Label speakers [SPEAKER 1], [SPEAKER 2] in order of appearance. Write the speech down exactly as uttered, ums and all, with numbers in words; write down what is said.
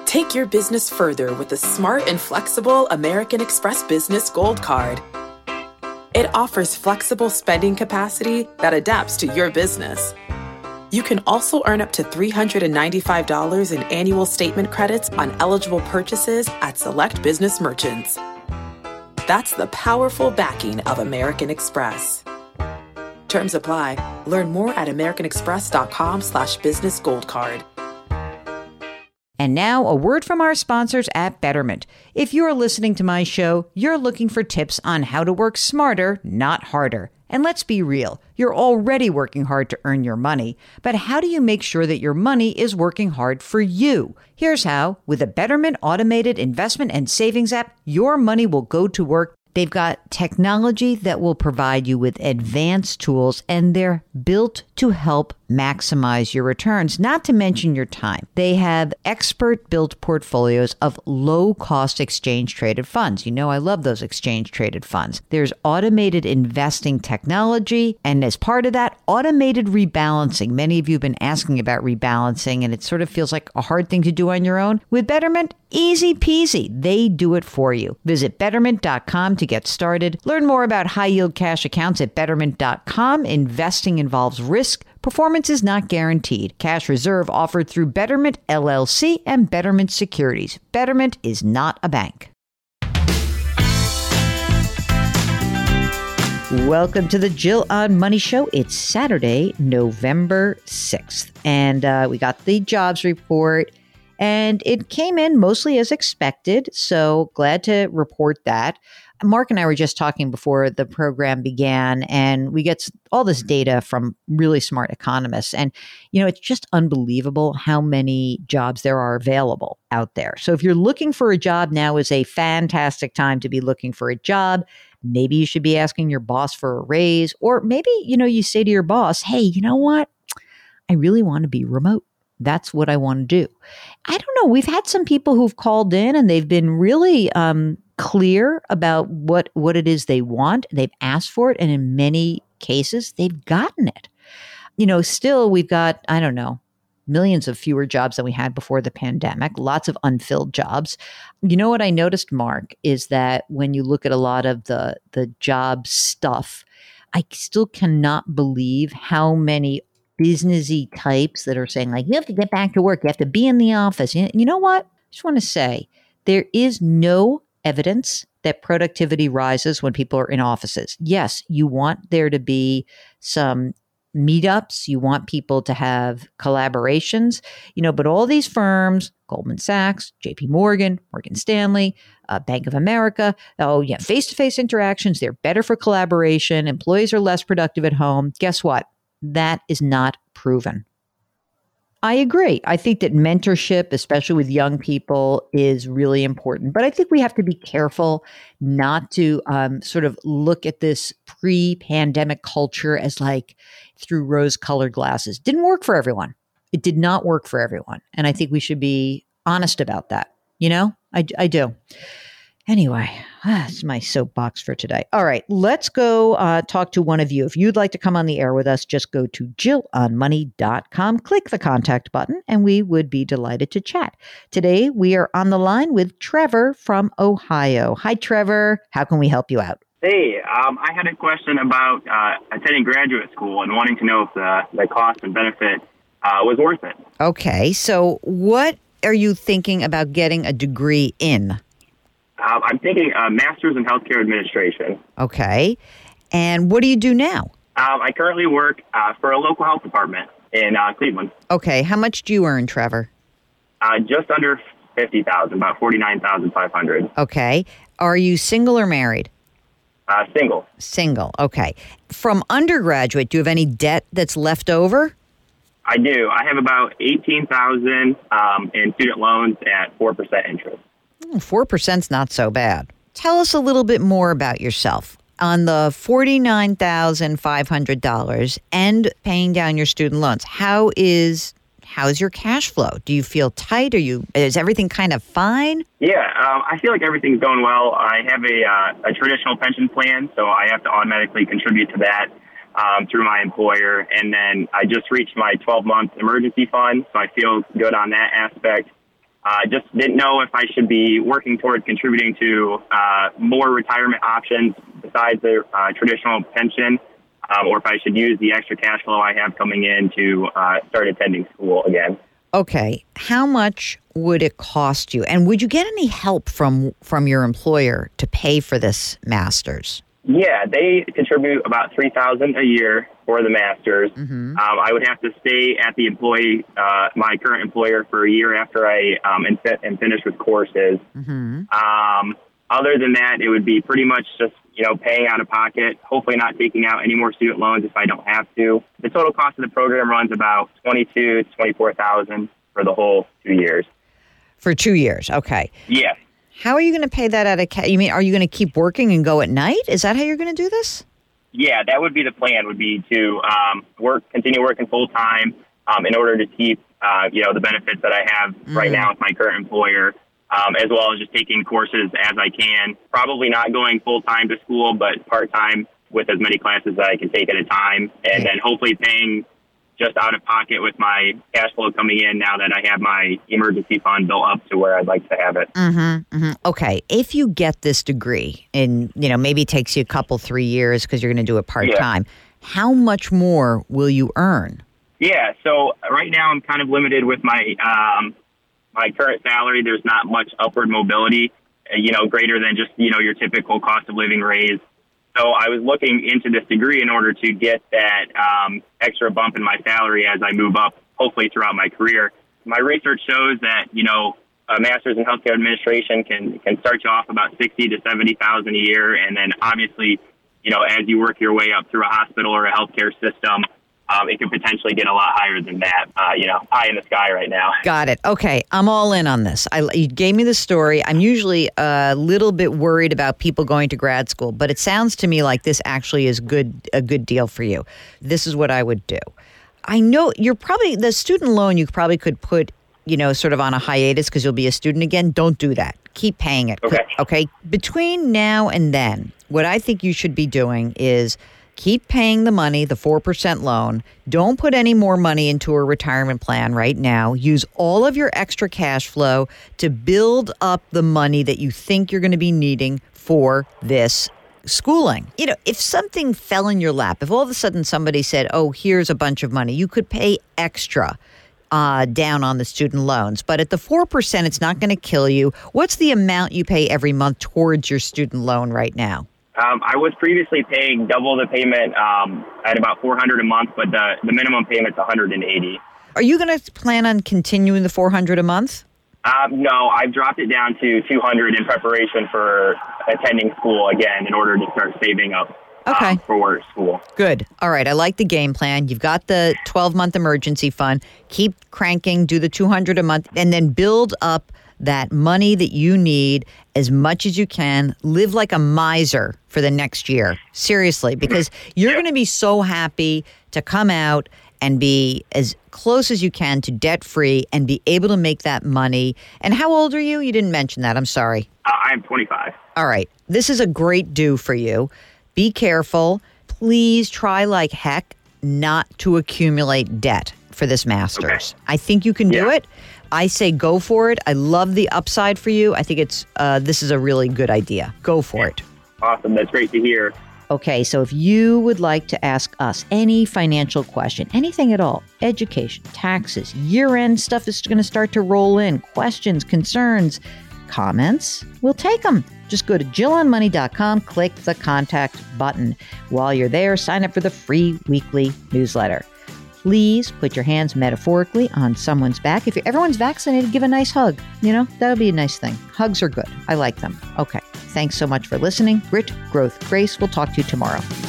[SPEAKER 1] Take your business further with the smart and flexible American Express Business Gold Card. It offers flexible spending capacity that adapts to your business. You can also earn up to three hundred ninety-five dollars in annual statement credits on eligible purchases at select business merchants. That's the powerful backing of American Express. Terms apply. Learn more at americanexpress.com slash business gold card.
[SPEAKER 2] And now, a word from our sponsors at Betterment. If you're listening to my show, you're looking for tips on how to work smarter, not harder. And let's be real, you're already working hard to earn your money. But how do you make sure that your money is working hard for you? Here's how. With a Betterment automated investment and savings app, your money will go to work. They've got technology that will provide you with advanced tools, and they're built to help maximize your returns, not to mention your time. They have expert-built portfolios of low-cost exchange-traded funds. You know I love those exchange-traded funds. There's automated investing technology, and as part of that, automated rebalancing. Many of you have been asking about rebalancing, and it sort of feels like a hard thing to do on your own. With Betterment, easy peasy. They do it for you. Visit betterment dot com to get started. Learn more about high-yield cash accounts at betterment dot com. Investing involves risk. Performance is not guaranteed. Cash reserve offered through Betterment L L C and Betterment Securities. Betterment is not a bank. Welcome to the Jill on Money Show. It's Saturday, November sixth, and uh, we got the jobs report, and it came in mostly as expected, so glad to report that. Mark and I were just talking before the program began, and we get all this data from really smart economists. And, you know, it's just unbelievable how many jobs there are available out there. So if you're looking for a job, now is a fantastic time to be looking for a job. Maybe you should be asking your boss for a raise, or maybe, you know, you say to your boss, hey, you know what? I really want to be remote. That's what I want to do. I don't know. We've had some people who've called in and they've been really um, clear about what, what it is they want. They've asked for it. And in many cases, they've gotten it. You know, still, we've got, I don't know, millions of fewer jobs than we had before the pandemic, lots of unfilled jobs. You know what I noticed, Mark, is that when you look at a lot of the, the job stuff, I still cannot believe how many businessy types that are saying, like, you have to get back to work. You have to be in the office. You know what? I just want to say there is no evidence that productivity rises when people are in offices. Yes, you want there to be some meetups. You want people to have collaborations, you know, but all these firms, Goldman Sachs, J P Morgan, Morgan Stanley, uh, Bank of America, oh yeah, face-to-face interactions, they're better for collaboration. Employees are less productive at home. Guess what? That is not proven. I agree. I think that mentorship, especially with young people, is really important. But I think we have to be careful not to um, sort of look at this pre-pandemic culture as like through rose-colored glasses. Didn't work for everyone. It did not work for everyone. And I think we should be honest about that. You know, I, I do. Anyway, that's my soapbox for today. All right, let's go uh, talk to one of you. If you'd like to come on the air with us, just go to jill on money dot com, click the contact button, and we would be delighted to chat. Today, we are on the line with Trevor from Ohio. Hi, Trevor. How can we help you out?
[SPEAKER 3] Hey, um, I had a question about uh, attending graduate school and wanting to know if the, the cost and benefit uh, was worth it.
[SPEAKER 2] Okay, so what are you thinking about getting a degree in?
[SPEAKER 3] Uh, I'm thinking uh, Master's in Healthcare Administration.
[SPEAKER 2] Okay. And what do you do now?
[SPEAKER 3] Um, I currently work uh, for a local health department in uh, Cleveland.
[SPEAKER 2] Okay. How much do you earn, Trevor?
[SPEAKER 3] Uh, just under fifty thousand dollars, about forty-nine thousand five hundred dollars.
[SPEAKER 2] Okay. Are you single or married?
[SPEAKER 3] Uh, single.
[SPEAKER 2] Single. Okay. From undergraduate, do you have any debt that's left over?
[SPEAKER 3] I do. I have about eighteen thousand dollars um, in student loans at four percent interest.
[SPEAKER 2] four percent is not so bad. Tell us a little bit more about yourself. On the forty-nine thousand five hundred dollars and paying down your student loans, how is how's your cash flow? Do you feel tight? Are you is everything kind of fine?
[SPEAKER 3] Yeah, um, I feel like everything's going well. I have a uh, a traditional pension plan, so I have to automatically contribute to that um, through my employer. And then I just reached my twelve-month emergency fund, so I feel good on that aspect. Uh, just didn't know if I should be working towards contributing to uh, more retirement options besides the uh, traditional pension, um, or if I should use the extra cash flow I have coming in to uh, start attending school again.
[SPEAKER 2] Okay. How much would it cost you? And would you get any help from from your employer to pay for this master's?
[SPEAKER 3] Yeah, they contribute about three thousand dollars a year for the master's. Mm-hmm. Um, I would have to stay at the employee, uh, my current employer, for a year after I um, am, fi- am finished with courses. Mm-hmm. Um, other than that, it would be pretty much just, you know, paying out of pocket, hopefully not taking out any more student loans if I don't have to. The total cost of the program runs about twenty-two to twenty-four thousand for the whole two years.
[SPEAKER 2] For two years, okay.
[SPEAKER 3] Yeah.
[SPEAKER 2] How are you going to pay that out of cash? You mean, are you going to keep working and go at night? Is that how you're going to do this?
[SPEAKER 3] Yeah, that would be the plan, would be to um, work, continue working full-time um, in order to keep, uh, you know, the benefits that I have mm. right now with my current employer, um, as well as just taking courses as I can. Probably not going full-time to school, but part-time with as many classes that I can take at a time, and then hopefully paying just out of pocket with my cash flow coming in now that I have my emergency fund built up to where I'd like to have it.
[SPEAKER 2] Mm-hmm, mm-hmm. Okay. If you get this degree and, you know, maybe it takes you a couple, three years because you're going to do it part-time, yeah. how much more will you earn?
[SPEAKER 3] Yeah. So right now I'm kind of limited with my, um, my current salary. There's not much upward mobility, uh, you know, greater than just, you know, your typical cost of living raise. So I was looking into this degree in order to get that um, extra bump in my salary as I move up, hopefully throughout my career. My research shows that, you know, a master's in healthcare administration can, can start you off about sixty to seventy thousand a year. And then obviously, you know, as you work your way up through a hospital or a healthcare system, Um, it could potentially get a lot higher than that, uh, you know, high in the sky right now.
[SPEAKER 2] Got it. Okay. I'm all in on this. I, you gave me the story. I'm usually a little bit worried about people going to grad school, but it sounds to me like this actually is good a good deal for you. This is what I would do. I know you're probably, the student loan you probably could put, you know, sort of on a hiatus because you'll be a student again. Don't do that. Keep paying it.
[SPEAKER 3] Okay.
[SPEAKER 2] Okay. Between now and then, what I think you should be doing is keep paying the money, the four percent loan. Don't put any more money into a retirement plan right now. Use all of your extra cash flow to build up the money that you think you're going to be needing for this schooling. You know, if something fell in your lap, if all of a sudden somebody said, oh, here's a bunch of money, you could pay extra uh, down on the student loans. But at the four percent, it's not going to kill you. What's the amount you pay every month towards your student loan right now?
[SPEAKER 3] Um, I was previously paying double the payment um, at about four hundred dollars a month, but the, the minimum payment's one hundred eighty dollars.
[SPEAKER 2] Are you going to plan on continuing the four hundred dollars a month?
[SPEAKER 3] Um, no, I've dropped it down to two hundred dollars in preparation for attending school again in order to start saving up
[SPEAKER 2] okay.
[SPEAKER 3] um, for school.
[SPEAKER 2] Good. All right. I like the game plan. You've got the twelve-month emergency fund. Keep cranking, do the two hundred dollars a month, and then build up that money that you need as much as you can. Live like a miser for the next year. Seriously, because you're going to be so happy to come out and be as close as you can to debt-free and be able to make that money. And how old are you? You didn't mention that. I'm sorry.
[SPEAKER 3] Uh, I'm twenty-five.
[SPEAKER 2] All right. This is a great do for you. Be careful. Please try like heck not to accumulate debt for this master's.
[SPEAKER 3] Okay.
[SPEAKER 2] I think you can do
[SPEAKER 3] yeah.
[SPEAKER 2] it. I say go for it. I love the upside for you. I think it's uh, this is a really good idea. Go for
[SPEAKER 3] yeah.
[SPEAKER 2] it.
[SPEAKER 3] Awesome. That's great to hear.
[SPEAKER 2] Okay, so if you would like to ask us any financial question, anything at all, education, taxes, year-end stuff is going to start to roll in, questions, concerns, comments, we'll take them. Just go to jill on money dot com, click the contact button. While you're there, sign up for the free weekly newsletter. Please put your hands metaphorically on someone's back. If everyone's vaccinated, give a nice hug. You know, that'll be a nice thing. Hugs are good. I like them. Okay. Thanks so much for listening. Grit, growth, grace. We'll talk to you tomorrow.